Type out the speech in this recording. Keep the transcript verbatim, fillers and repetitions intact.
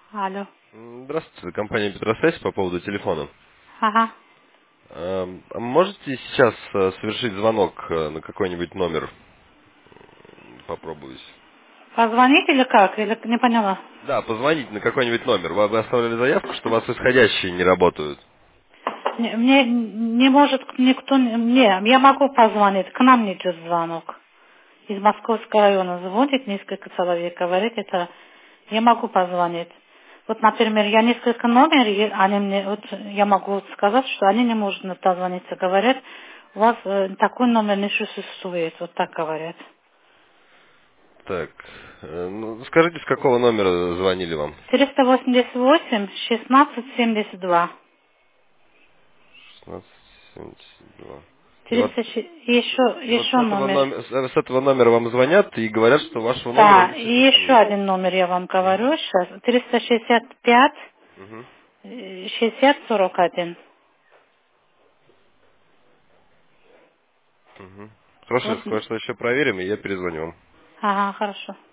Алло. М, Здравствуйте, компания Петросвязь по поводу телефона. Ага. Эм, а Можете сейчас э, совершить звонок э, на какой-нибудь номер? М, Попробуюсь. Позвонить или как? Или не поняла. Да, позвонить на какой-нибудь номер. Вы вы оставили заявку, что у вас исходящие не работают. Не- Мне не может никто... не- Не, я могу позвонить. К нам не идет звонок. Из Московского района звонит несколько человек, говорит, это... Я могу позвонить. Вот, например, я несколько номеров, и они мне... Вот я могу сказать, что они не могут дозвониться. Говорят, у вас э, такой номер не существует. Вот так говорят. Так, э, ну, скажите, с какого номера звонили вам? триста восемьдесят восемь шестнадцать семьдесят два. шестнадцать семьдесят два. И вот, триста Еще, и вот с еще этого, номер. номера, с этого номера вам звонят и говорят, что вашего номера Да, не и еще существует. один номер я вам говорю сейчас. триста шестьдесят пять Мгм. шестьдесят сорок один. Мгм. Хорошо, Вот. сейчас кое-что еще проверим, и я перезвоню вам. Ага, хорошо.